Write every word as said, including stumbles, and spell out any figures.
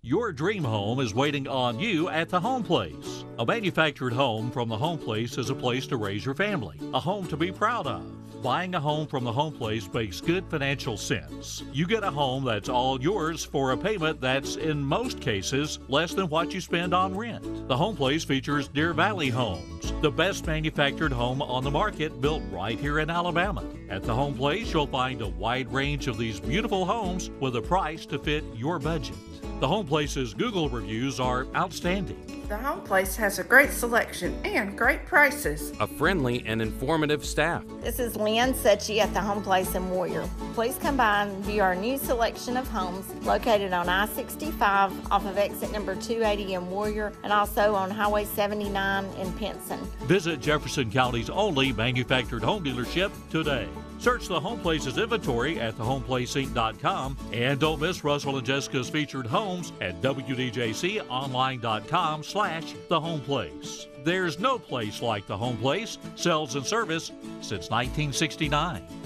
Your dream home is waiting on you at the Home Place. A manufactured home from the Home Place is a place to raise your family, a home to be proud of. Buying a home from the Home Place makes good financial sense. You get a home that's all yours for a payment that's, in most cases, less than what you spend on rent. The Home Place features Deer Valley Homes, the best manufactured home on the market built right here in Alabama. At the Home Place, you'll find a wide range of these beautiful homes with a price to fit your budget. The Home Place's Google reviews are outstanding. The Home Place has a great selection and great prices. A friendly and informative staff. This is Lynn Suchy at the Home Place in Warrior. Please come by and view our new selection of homes located on I sixty-five off of exit number two eighty in Warrior and also on Highway seventy-nine in Pinson. Visit Jefferson County's only manufactured home dealership today. Search the Home Place's inventory at the home place inc dot com and don't miss Russell and Jessica's featured homes at w d j c online dot com slash the Home Place. There's no place like the Home Place. Sales and service since nineteen sixty-nine.